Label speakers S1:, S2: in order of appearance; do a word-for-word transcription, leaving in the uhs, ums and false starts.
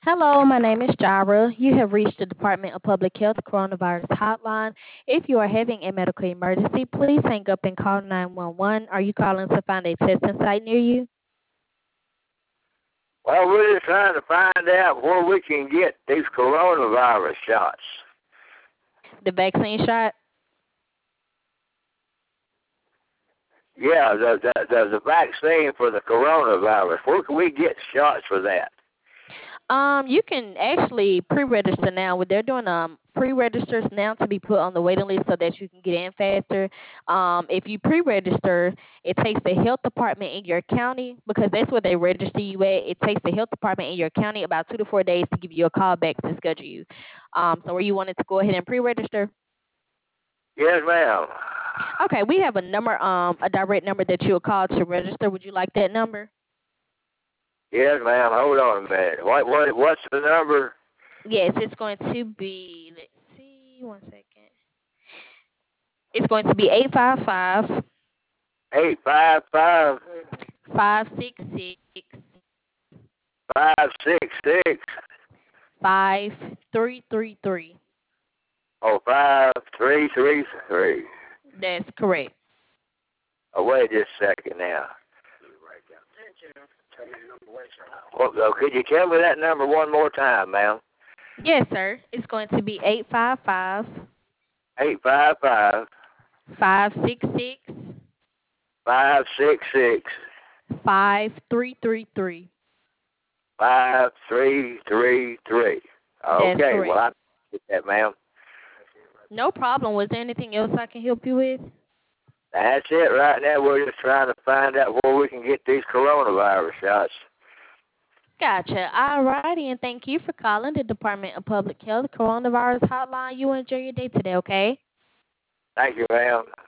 S1: Hello, my name is Jara. You have reached the Department of Public Health Coronavirus Hotline. If you are having a medical emergency, please hang up and call nine one one. Are you calling to find a testing site near you?
S2: Well, we're just trying to find out where we can get these coronavirus shots.
S1: The vaccine shot?
S2: Yeah, the, the, the, the vaccine for the coronavirus. Where can we get shots for that?
S1: Um, you can actually pre-register now. They're doing um pre-registers now to be put on the waiting list so that you can get in faster. Um, if you pre-register, it takes the health department in your county because that's where they register you at. It takes the health department in your county about two to four days to give you a call back to schedule you. Um, so were you wanted to go ahead and pre-register?
S2: Yes, ma'am.
S1: Okay, we have a number, um, a direct number that you'll call to register. Would you like that number?
S2: Yes, ma'am. Hold on a minute. What, what, what's the number?
S1: Yes, it's going to be. Let's see, one second. It's going to be eight five five
S2: Eight five five
S1: five six six
S2: five six six
S1: five three three three.
S2: oh five three three three.
S1: That's correct.
S2: Oh, wait just a second now. Well, uh, could you tell me that number one more time, ma'am?
S1: Yes, sir. It's going to be eight five five
S2: Eight five five
S1: five six six
S2: five six six
S1: five three three three.
S2: five three three three.
S1: That's
S2: Okay,
S1: correct.
S2: well I get that, ma'am.
S1: No problem. Was there anything else I can help you with?
S2: That's it right now. We're just trying to find out where we can get these coronavirus shots.
S1: Gotcha. All righty, and thank you for calling the Department of Public Health Coronavirus Hotline. You enjoy your day today, okay?
S2: Thank you, ma'am.